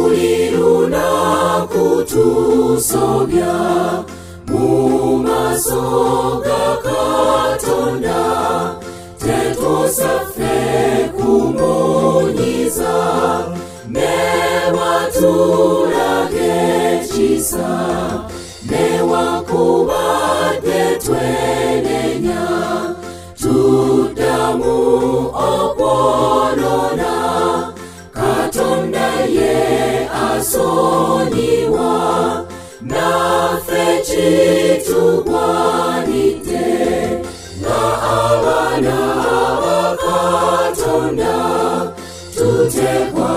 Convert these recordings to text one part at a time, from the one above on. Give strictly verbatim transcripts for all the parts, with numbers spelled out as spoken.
uliruna kutusobya mumasoga Katonda tetosaffe kumonyiza newatulage ekisa newakubadde twenenya tuddamu okwonona Katonda ye asonyiwa naffe kitugwanidde nga abaana ba Katonda tuteekwa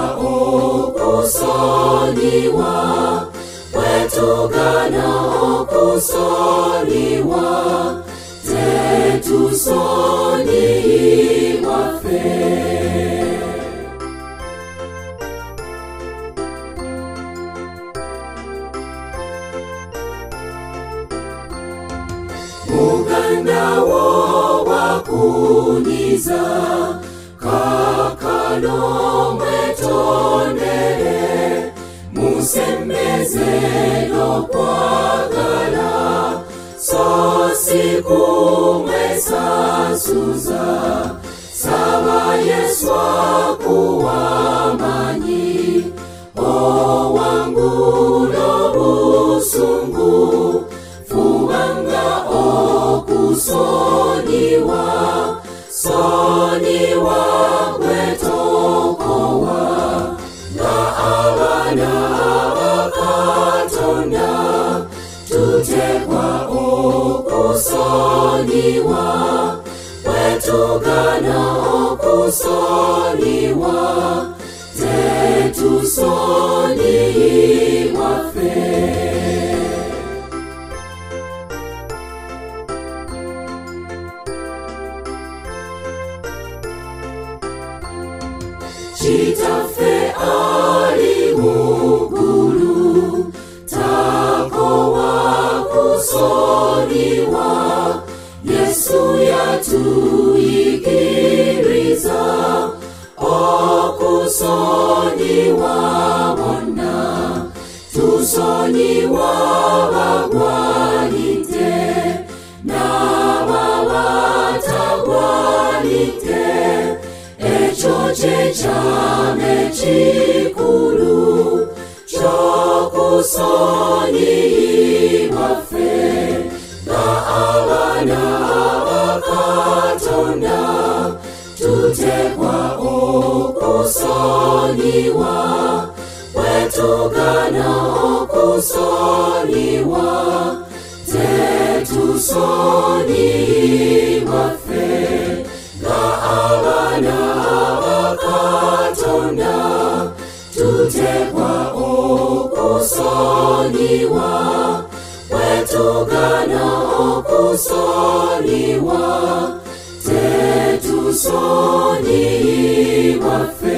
okusonyiwa bwetugana okusonyiwa tetusonyiwa ffe. Muganda wo wakunyiza kakano mwetondere musembeze n'okwagala so si kumwesasuza saba Yesu akuwa amanyi owangula obusungu fubanga okusonyiwa sonyiwa gwetokowa nga abaana ba Katonda tuteekwa okusonyiwa bwetugana okusonyiwa tetusonyiwa ffe. Kitaffe ali mu ggulu takowa kusonyiwa Yesu yatuyigiriza okusonyiwa bonna tusonyiwa bagwanidde n'ababatagwanidde ekyo kyekyama ekikulu ky'okusonyiyibwa ffe nga abaana ba Katonda tuteekwa okusonyiwa bwetugana okusonyiwa tetusonyiyibwa ffe nga abaana ba Katonda tuteekwa okusonyiwa bwetugana okusonyiwa tetusonyiyibwa ffe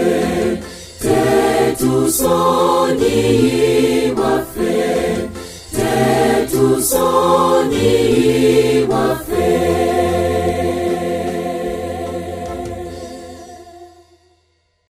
tetusonyiyibwa ffe tetusonyiyibwa ffe.